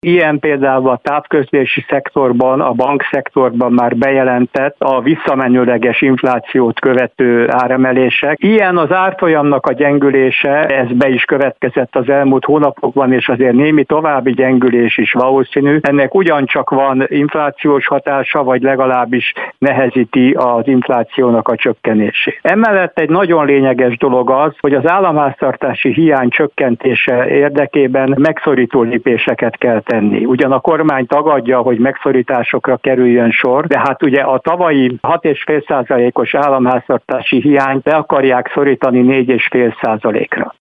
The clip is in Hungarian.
Ilyen például a távközlési szektorban, a bankszektorban már bejelentett a visszamenőleges inflációt követő áremelések. Ilyen az árfolyamnak a gyengülése, ez be is következett az elmúlt hónapokban, és azért némi további gyengülés is valószínű. Ennek ugyancsak van inflációs hatása, vagy legalábbis nehezíti az inflációnak a csökkenését. Emellett egy nagyon lényeges dolog az, hogy az államháztartási hiány csökkentése érdekében megszorító lépéseket kell tenni. Ugyan a kormány tagadja, hogy megszorításokra kerüljön sor, de hát ugye a tavalyi 6,5%-os államháztartási hiányt be akarják szorítani 4,5%-ra.